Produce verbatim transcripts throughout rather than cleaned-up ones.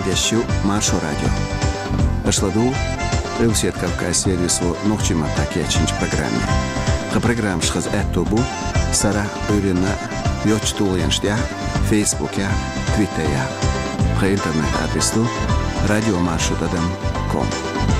Радиощу Маршо Радио. Ашладу Русет Кавказ сервису Нохчима Такечинч программе. Ха программ шхаз эттобу Сара Урина Йочтулянштя Фейсбуке Твиттере. Ха интернет адресу радиомаршрутом точка ком.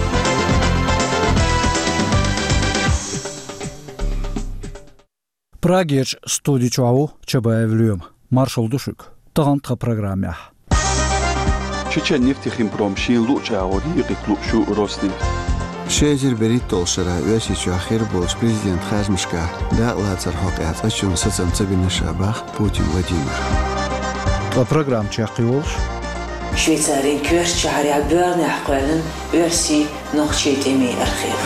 Прагеч студичуаву Чабаевлюем. Маршал Душик. Тагантха программе. Чечен нефтехимпром шин лучаори ириклушу Роснефть. Шезер берит толшера весичу ахир болш президент Хазмишка да лацар хокат ачун сацам цабина шабах Путин Владимир. Та программ чахиолш. Швейцария кёрс чахаря бёрне ахквелен өрси нохчетеми архив.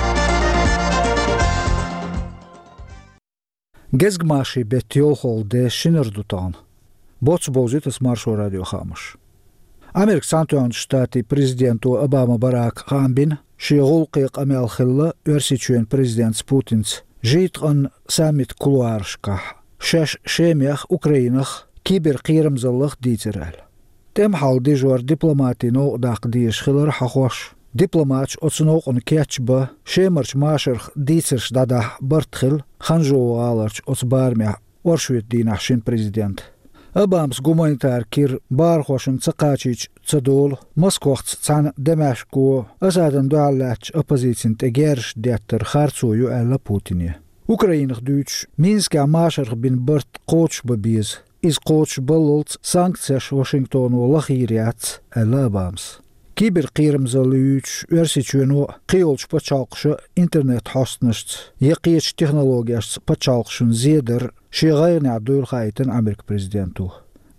Gezgmashi betiolhol de шинердутан. Боц бозитас Маршо Радио Хамаш. Америк Сантуан штати президенту Обама Барак Хамбин шиголқиқ амелхилла өрсичуен президент Путинц жийтған саммит кулуаршка шаш шемях Украинах кибер қирамзаллах дитерал. Тем хал дежуар дипломатино дақ диешхилар хахош. Дипломатч оцноқ он кетчба шемарч машерх дицерш дада бартхил ханжо аларч оцбармя оршвет динахшин президент. Обамс гуманитар кир бархошин цакачич цадол Москвахц цан Демашко азадан дуаллач оппозицион тегерш деттер харцую элла Путине. Украинах дүйч Минска машерх бин барт коч бабиз из коч балолц санкцияш Вашингтону лахириац элла Обамс. Кибер қирамзалүйч өрсичуено қиолч пачалқшы интернет хостнышц яқиеч технологияш пачалқшын зедер шиғайны дуйлхайтын Америк президенту.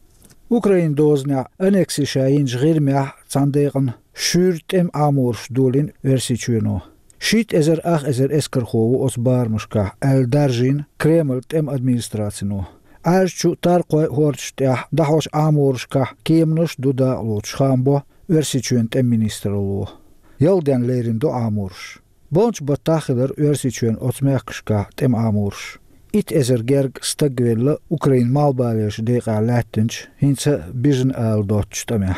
Украин дозня анексишаин жғирмя цандайғын шүртем амурш дулин өрсичуено. Шит эзер ах эзер эскерхову осбармышка әлдаржин Кремль тем администрацину. Арчу тарқой хорчтя дахош амуршка кемныш дуда лучхамбо Өрсичуен тем министрлу. Ялден лерин до амурш. Бонч батахилер өрсичуен отмекшка тем амурш. Ит эзер герг стагвелла Украин малбалеш дега латинч хинца бижн ал дотчтамя.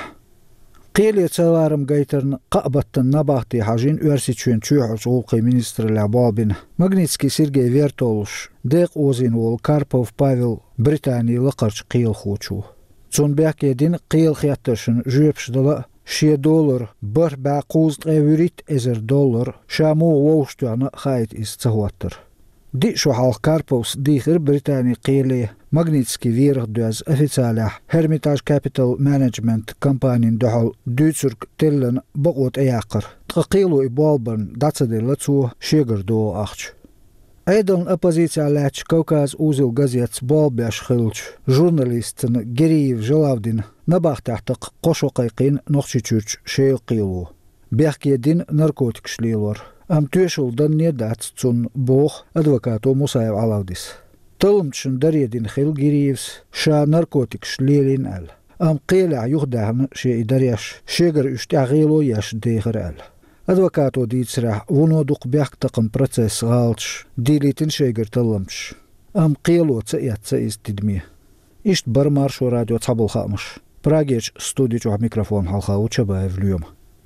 Қиле цаларым гайтерн қабаттан набахти хажин өрсичуен чуйхус улқи министрля Бабин. Магнитский Сергей Вертолуш. Дег озин ол Карпов Павел Британии лақарч қил хочу. Цунбек един қил хятташын жүйепшдала شي دولار بر باقوز غيوريت ازر دولار شامو ووشتوانا خايت استهواتر دي شو حال كاربوس ديخر بريطاني قيلي ماغنيتسكي فيرغ دوز افيتالح هرميتاج كابيتال مانجمنت كامبانين دوحل دوتسرك تلن بقوت اياقر تقيلو ابالبن داتسدي لتسو شيغر دو اخش أيضاً أبوزيция لاتش كوكاز أوزيل غازيتس بالباش خلش جورناليستن جريف جلافدين نباخ تحتق قشو قيقين نخشي تشورش شيل قيلو بيحكي دين ناركوتيك شليلور أم توشل دن ندات تون بوخ أدوكاتو مصايب علاوديس تلمتشن دريدين خيل جريفس شا ناركوتيك شليلين أل أم قيلع يخدعن شي إداريش شيغر اشتاغيلو ياش ديغر أل Адвокату дицрах вунодук бяхтакам процесс галч дилитин шейгер талламч ам қиелоца ятца истидми ишт бар Маршо Радио цабылхамыш Прагеч студичу микрофон халхау Чабаевлюем.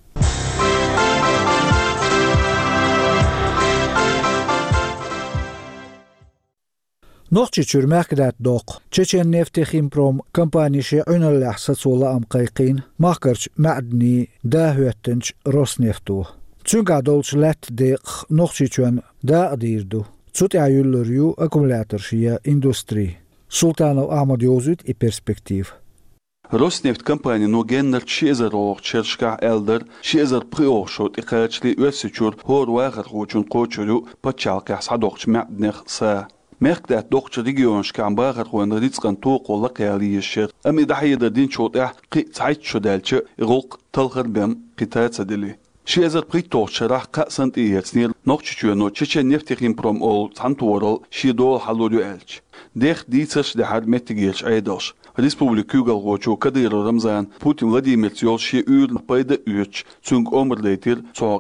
نوخشي چورماك دات دوق چچن نفتخيمبروم كمبانيشي عنالح ساتسولا ام قيقين ماكرش معدني داهوتنش روسنفتو تسونقا دولش لات ديق نوخشي چون دا اديردو تسوت ايولوريو اكومولاترشيا اندوستري سلطانو احمد يوزوت اي перспектив Роснефть компания ногеннер чезерох чершка элдер чезер приошот икачли өсүчүр хор вагат хочун кочулу пачалка садокч мәднех са Merkdat dokter regions kan bagat gewoon dit kan toqolla qaliishir am idahiyada din chootah qitayt shodalcha iroq talqar bam qitaatsadili شيزر بريتو شرح قاسنت يتنير نوتشو نو تشي نفتخين بروم اول تانتورال شيدول حلولو الج ديخ ديتش دحد متجيش ايدوش ريسبوبليك يوغال غوچو كدير رمضان بوتين فلاديمير تيول شي اول بايدا اوچ تونغ عمر ليتر توقع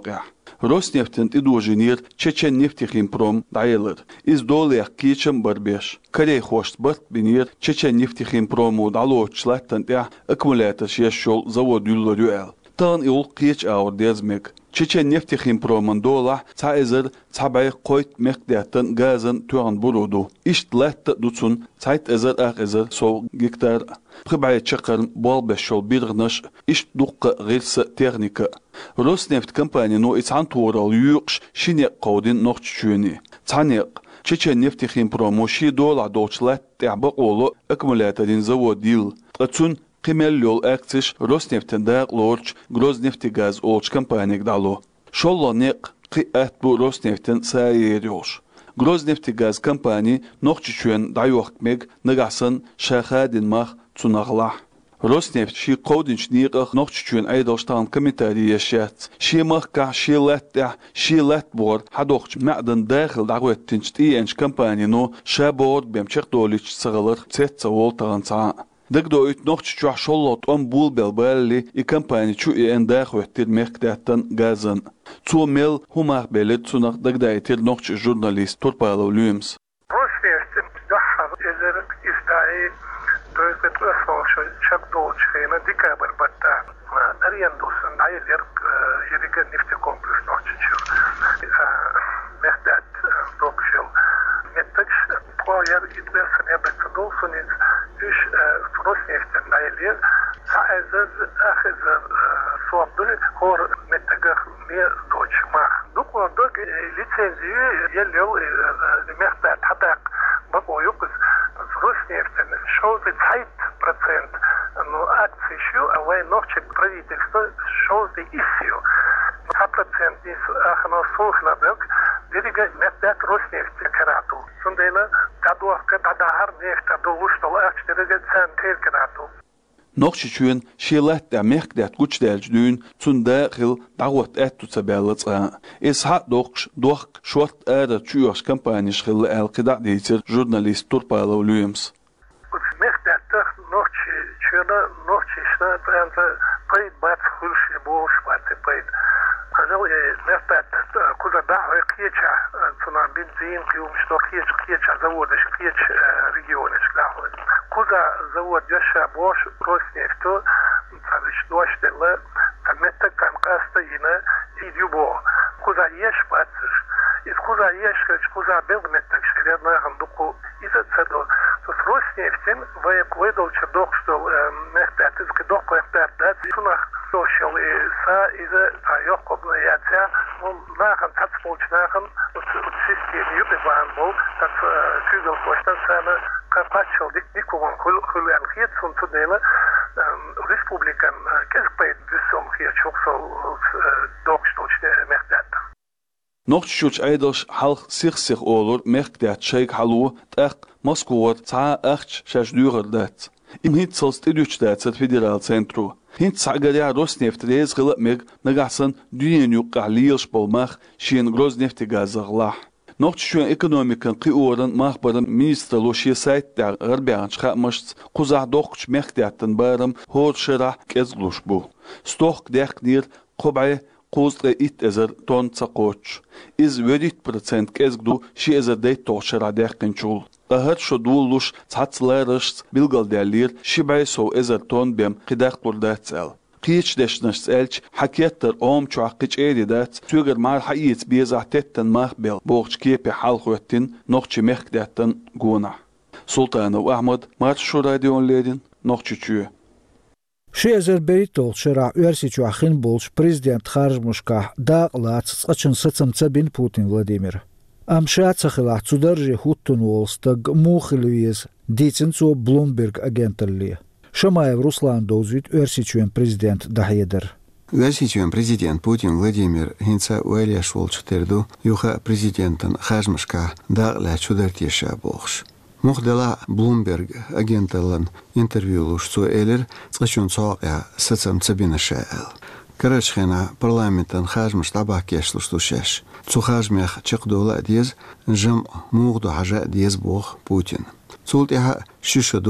Роснефтин идужинир Чечен нефтехимпром дайлер. Из долех кичем барбеш. Корей хошт барт бинир Чечен нефтехимпрому дало члаттан тя аккумулятор шешшол завод юлларюэл. Тан иул кич аур дезмек. Чечен нефтехимпроман дола цайзер цабай койт мекдятан газан туан буруду. Ишт латта дуцун цайт эзер ах эзер со гектар. Прибай чакарн болбешол биргнаш ишт дукка гилса техника. Роснефть компания но ицан турал юкш шине qawdin noqchuni. Цанек Чечен нефтехимпром ши дола дочлат тябы олу аккумуляторин заводил. Тацун قيمل يول اكتش روسنефтен داق لورج грознефтегаз олч компания дало. Шолло нек قي اتبو روسنефтен سايريوش. грознефтегаз компания نوخچچون دايوخمگ نگاسن شاخادين مخ цунагла. Роснефть ши qawdinch niqaq noqchچون ايدوشتان комментарий يشات. شي مخكا شي لات شي لات بور حدوخچ معدن داخل دعوتنچ تينچ компания نو شابورد بمچق دوليچ سغلر تسيت وولتانصا. Дэгдо ит ногч чуах шоллот он бул белбелли и компания чу и эндах уэттир мехкдаттан газан. Цу мел хумах белет цунах дэгдайтир ногч журналист Турпайлов Люимс. Роснефть дахар эзер истаи только трасфолшо чакдолч хейна декабрь батта арендусан айлер ерика нефтекомплекс ногчичу. Мехдат докшил. Меттач пояр итресен ебекдолсунин üç Roснефтен айлер саезер ахезер суабдыр хор меттагах мер дочмах. Дук ордог лицензию елел мехтат хатак бакоюкс Роснефтен шоузе цайт процент но акции шу авай ногче правительство шоузе иссию. ста процент из ахно сухнабек дирига мехтат Роснефть карату. Сундела дадуахка дадахар нефта долуштол акчтереге цен терканату. Noqchchun shilat da mekdat guchdalj dün tun dakhil dawat at tutaballata. Ishaq doqsh doq short ada chuyos компания shkhil alqida ditir jurnalist Turpайлov Люимс. Mekdat noqch chuna noqch shna pranta paid bat khulshi bosh bat paid. Ажал мекdat куда да кича цуна бензин киум что кич кича заводы кич регионы шкафы. Куда завод яша бош Роснефть цадыш доштеле тамета канкаста ина идюбо. Куда еш пацш из куда еш куда белметтак шелерна хандуку из цадо. То Роснефть вая кведол чадок что мекdat из кдок мекdat да цуна social са из таёк яца он нахен цацполчнахен систем юбеван бол так кюгел коштан сана капачол дикуван хул хулан хит сон тудела республикан кезпейт бисом хит чоксо докшточне мехтат Noqchchuch eidos halch sich sich olur mekdat sheik halu tak Moskowat ta achch shajdugerdat. Im hitzelst idüchtat federal centru. Hint sagaria Rosneft rezgil meg nagasan dünyen yuqaliyos bolmach shin Grozneftegazaglah. Noqchchun ekonomikan qiuran mahbaran minister loshi sayt der garbianch khamast quzah doqch mekdattan baram horshara kezglush bu. Stoq deknir qobay quzre it ezer ton tsaqoch. Iz wedit procent kezgdu shi ezer deyt toshara dekkinchul. Ahad şodulluş çatslarış bilgalderlir şibay so ezer ton bem qidaq burdatsal. Qiç deşnaş elç hakiyatlar om çuaqqiç edidat tüger mal hayit bizahtettan mahbel boğç kepe halqotin noqçi mehkdattan guna. Sultanov Ahmad Març şu radionledin noqçuçu. Шезер беритол шера уерсичу ахин болш президент Харжмушка дaqlat tsqachin satsam Путин Владимир. Амшаца хила цудержи хуттун волстаг мухилвиз диценцо Bloomberg агенталли. Шамаев Руслан дозвит уерсичуен президент Дахедер. Уерсичуен президент Путин Владимир хинца уэльяш волчтерду юха президентан Хажмашка дaqla чудертеша болш. Мухдала Bloomberg агенталан интервью лушцу элер цqachun цоqa satsam tsabinashal. Карачхена парламентан Хажмаш табакеш луштушеш. Цухажмех чекдола диез жам мугду хажа диез бог Путин. Цултиха шишаду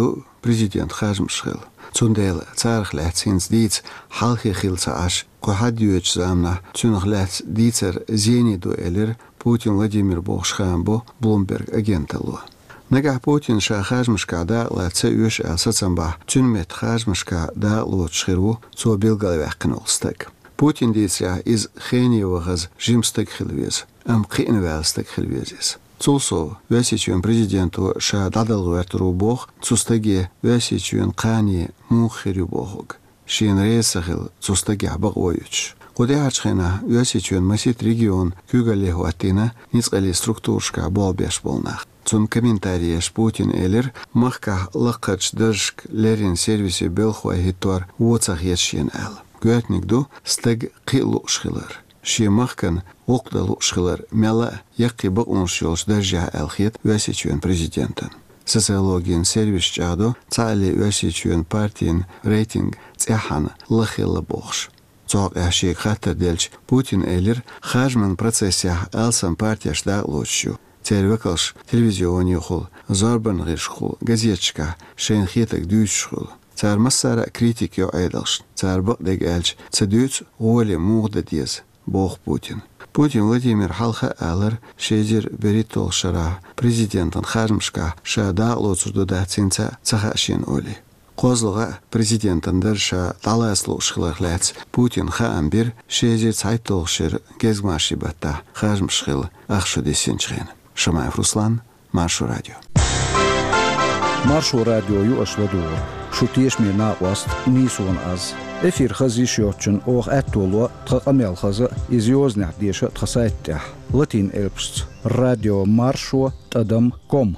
президент Хажмшхил. Цундел царх лэцинс диц халхи хилца аш кохадюч замна цунх лэц дицер зени дуэлер Путин Владимир Бохшхамбо Блумберг агенталу. Нагах Путин ша Хажмшка да лэца юш алсацамба цунмет Хажмшка да лотшхиру цо билгалвэхкнолстак. Путин диця из хениевагаз жимстак хилвез, ам қинвэлстак хилвезис. Цулсо весичуен президенту ша дадалуэртуру бог цустаге весичуен қани мухирю богог. Шин рейсахил цустаге абагоюч. Кудеачхена весичуен масит регион кюгалеху атина ницкали структуршка болбеш болнах. Цун комментариеш Путин элер махка лакач дыршк лерин сервисе белхуа хитор уоцах ешен эл. Гуэтникду стаг қилу шхилар. Ши махкан оқдалу шхилар мяла яқи бақуншилш държа әлхет весичуен президентен. Социологиен сервис чадо цали весичуен партиен рейтинг цяхан лахила бохш. Цог әши хаттар дельч Путин элер хажман процессях әлсам партияш да лучшу. Тервекалш телевизиони хул, зарбан гиш хул, газетчка, шейн хитак дүйш хул. Цар массара критик йо айдалш. Цар бақдег әлч цадүйц уоли муғда дез. Бог Путин. Путин Владимир халха алыр шезер беритол шара президентын Хажмшка шада лоцурду да цинца цахашин оли. Қозлыға президентындыр ша таласлу шхылықләц Путин хаамбир шезер цайтол шыр кезмаши батта Хажмшхыл ақшу десен чхен. Шамаев Руслан, Маршу радио. Маршу радио ю ашладур. Шутиеш ми на уаст нисуан аз. Эфир хази шиотчен ох әттолуа тқамел хазы изиознях деша тқасайттях. Латин элпшц. Радио Маршу тадам ком.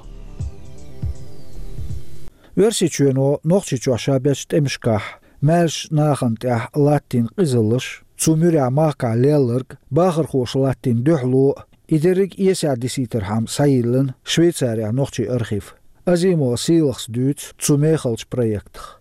Версичуено нохчичу ашабяч темшках. Мэлш нахантях латин қизылыш. Цумюря мака лелырг. Бахыр хош латин дөхлу. Идерик иесадиситерхам сайылын Швейцария нохчи архив. Азимо силахс дүйц цумехалч проектах.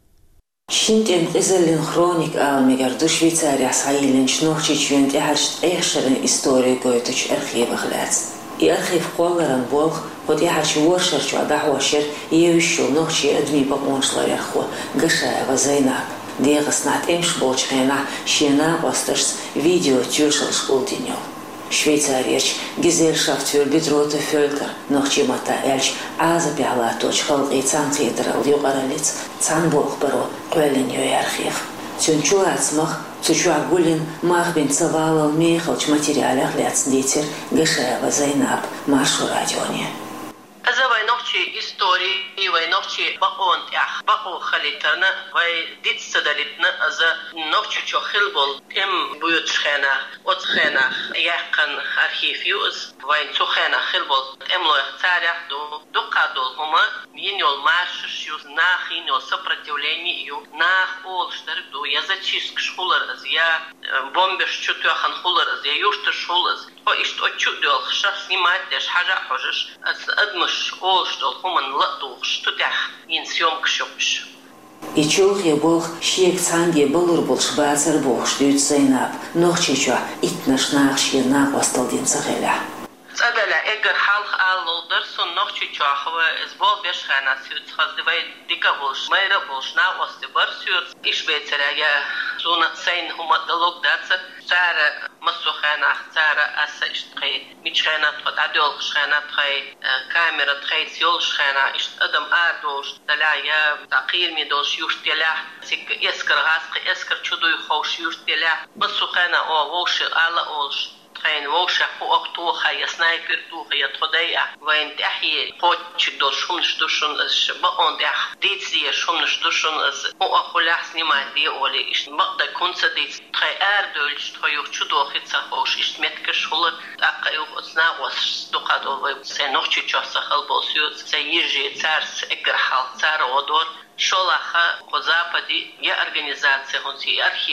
Шинтем изелин хроник алмигарду Швейцария сайылынч нохчи чвент яхаршт эйхшерин историю гойтуч архивах лэц. И архив колларан болх под яхарчи воршерчу адахуашер евищу нохчи адми баконшлар ярху гашаева зайнак. Дегас эмш болчхена шена посташс видео тюршалш улдиньо. Швейцарияч Gesellschaft für bedrohte Völker noch чимата эльч аза пяла точ халқи цанхидрал югаралиц цанболх баро қуэлиньо архив. Цюнчу ацмах цучуагулин махбин цавалал мехалч материалях ляцдитер Гашаева Зайнаб Маршу радионе. Аза вайнохчи истории и вайнохчи баон ях бао халитана вай дитсадалитна аза нохчи чохилбол тем буютшхена отхена яхкан архив юз вайн цухена хилбол эмло царях ду дукадол хума миньол марш юз нах иньол сопротивление ю нах олштер ду я зачистк шхулар аз я бомбеш чутуахан хулар аз я юштер шхулаз о ишт очудол хша снимать деш хажа хожеш аз адмаш олштол хуман латуш тутях ин съемка шопш. И чулхе бог шиек цанге болур болш бацар бог штует Зайнаб нохчичуа итнаш нахши нах осталдин сахеля. Цадала эгер халх аллодер сон нохчи чахва из бол бешхана сюд хаздивай дика болш майра болш на ости бар сюд и Швейцария я зона сайн хума далог даца цара масухана цара аса иштхай мичхана тхот адол шхана тхай камера тхай сьол шхана ишт адам ардош дала я тaqir ми долш юштела сик эскер гаск эскер чудуй хош юштела масухана о вош ала олш خاين ووشة وقتوها يا سنايبر توها يا تخديع وين تحيي قوتش دول شمنش دوشن از بقون دح ديت زي شمنش دوشن از او اخولاح سنما دي اولي اشت مقدا كونسا ديت تخي اردولش تخي يوخشو دوخي تساقوش اشت متكش خلط اقا يوخ اتنا وس دوقا دول سينوخشي چوسا خلبو سيوت سيجي تسارس اقرحال تسار ودور شولاخا по западе я организация он си архив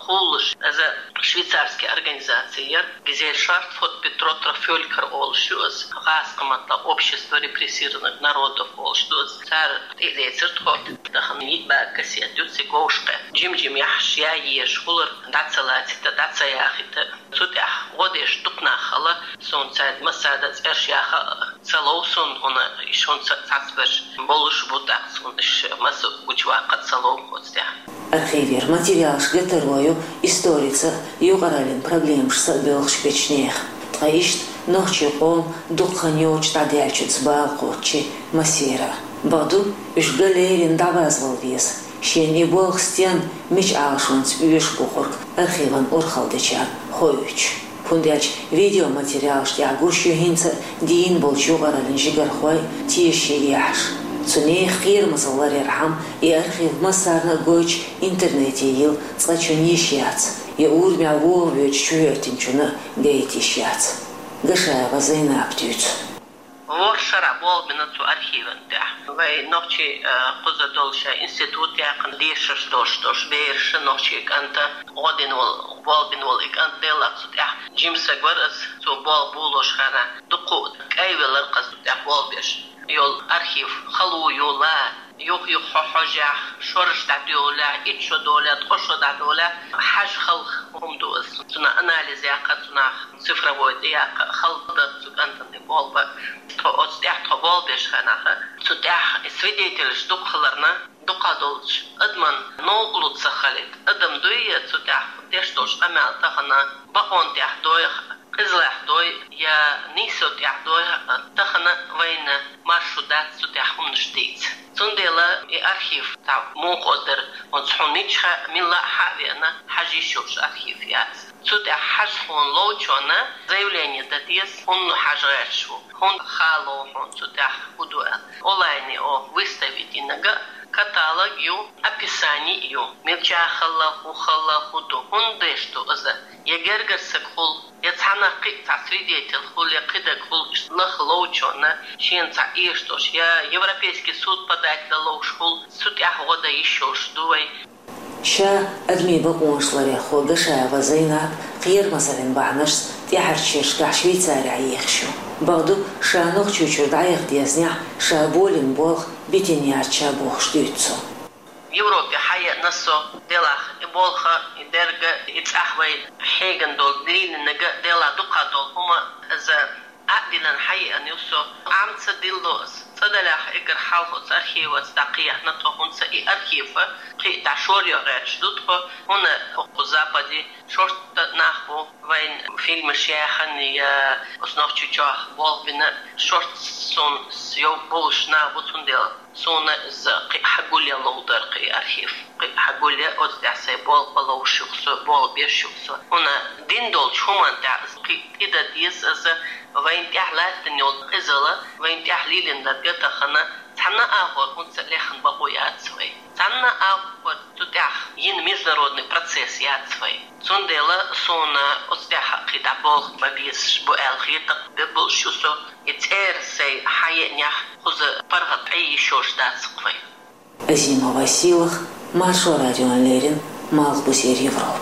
Холш, это швейцарская организация, Gesellschaft für betroffene Völker Олшус, Раскомата общество репрессированных народов Олшус, цар Элецерт ход, Дахамит Бакаси, Дюци Гошка, Джим Джим Яхшия Еш, Хулер, Дацалатита, Дацаяхита, Сутях, Водеш Тукнахала, Солнце Масадец Эршяха, Салоусон, он еще он цацбеш, Болуш Будакс, он еще Масу Учвака Салоу Ходстя. Архивер материал шгетерою историца югаралин проблем шсабел шпечнех. Траишт ночи он духанёч тадячец балкочи масера. Баду уж галерин давазвал вес. Щени бог стен меч алшунц уж бухорг архиван урхалдыча хойуч. Пундяч видеоматериал штягущу хинца дин бол югаралин жигархой тиеши яш. Цуней хир мазалар ярхам и архив масарна гойч интернете ел цлачуни щац. И урмя вовёч чуертинчуна гейти щац. Гашаева зайна аптюц. Воршара болбинацу архивенте. Вай ночи кузадолша институт якын дешер стош стош бейрши ночи канта одинол болбинол икантела цутя джимса гварас цу бол булошхана дуку кайвелар qasutя болбеш. Yol arxiv xalu yola yo'q yo'q xoja shorish dadola ichsho davlat qo'sho dadola haj xalq umdoz suna analiz yaqa suna цифровой yaqa xalqda sugantani bolba to ostya to bolbesh xanaxa sutah свидетель duqlarna duqadolch adman no ulutsa khalit adam doya sutah deshtosh amal taxana baqon tah doya Qizlah doy ya nisot ya doy taxana vayna marshudat sutah umnishtit. Sundela i arxiv ta muqodder on tsunitcha milla havena hajishosh arxiviyat. Sutah hashon lochona заявление датис он хажашу. Он хало он сутах удуа. Олайни о выставить инога каталог ю описание ю. Мельчахала хухала худу. Он дешто за ягергерсек хул يتحنقق تعسريدية الخول يقيدك خول لخ لوچونا شين تا إيشتوش يا يوروبيسكي سود بدأت للوش خول سود يحوضا يشوش دوي شا أدمي بقونش لريخو قشايفا زيناب قير مثلا بعنش تيحرشيش كع شويتساري عيخشو بعدو شا نوخ چوچو دعيخ ديزنيع شا بولين بولخ بيتنيار چا بوخش دوتسو Европе хая насо делах и болха и дерга и цахвай хеген дол длиннега дела дукадол хума за адилан хая анюсо амца дилдос цадалах игр халхоц архива стақия натохунца и архива ки ташорьо рэч дутхо хуна о западе шорт нахбу вайн фильмы шяхан я основ чучах болбина шорт сон сё болшна бутундел سونا ز حقولي لودر قي أرخيف حقولي أودع سيبال بلو شخص بال بيشخص هنا دين دول شو من تعز قي إذا ديس از وين تحلات تنيول إزلا وين تحليلين درجة خنا تحنا أهور هنس لحن بقويات سوي تحنا أهور تدع ين ميزنرودني процесс يات سوي سوندلا سونا أودع قي دبال ببيس بقال خيط ببل شو سو يتير سي حي نيح خذ فرغت أي شوش دات سقفي Азима Василах, Маршо Радио Лерин, Малбусер Европ.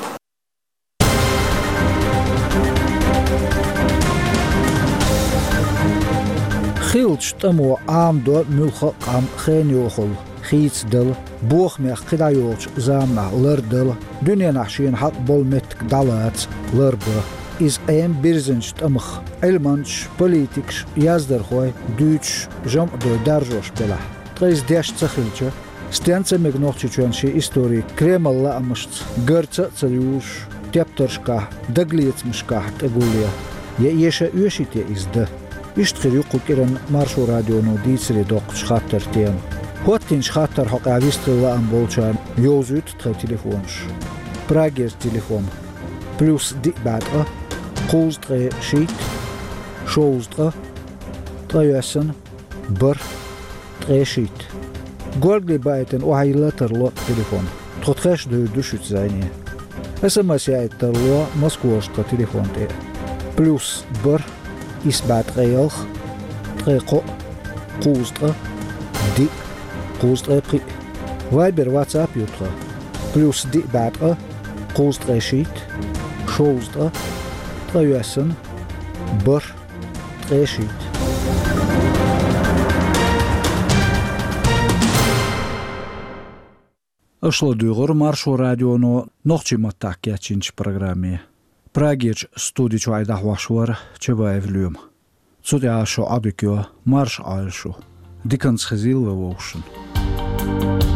خيلش تمو عام دو ملخ قام خين يوخل خيتس دل بوخ ميخ قدا يوخ زامنا لر دل دنيا نحشين حق بول متك دالات لر بو إز أيام بيرزنش تمخ علمانش بوليتيكش يازدر خوي دوتش جم دو درجوش بلا تغيز ديش تخيلش ستيانسا مغنوخشي چونشي إستوري كريمال لا أمشت غرطة تليوش تيبترشكا دقليت مشكا تقوليا يأيشا يوشيتي إز ده إشتخير يقو كيران مارشو راديو نو ديتسري دوق شخاتر تيان هوتين شخاتر حق عويستر لا أمبولشان يوزوت تخي تليفونش براغيز تليفون بلوس دي بعد أه قوز تغي شيت شوز تغي تغي يسن بر تغي شيت قولي بايتن وحي لاتر لو تليفون تخطخش دو دوشت زيني اس ام اس يايتر لو مسكوش تليفون تي بلوس بر إس بعد غيالخ تغيقو قوز تغي دي قوز تغي بغي فايبر واتساب يوتغي بلوس دي بعد أه Qust Reshit, Showsta, Trayasan, Bur Reshit. Ошло дюгор маршо радио но нохчи матак я чинч программе. Прагич студичу айда вашвар чева эвлюм. Цудя шо абикё марш альшу. Диканс хазил вовшен.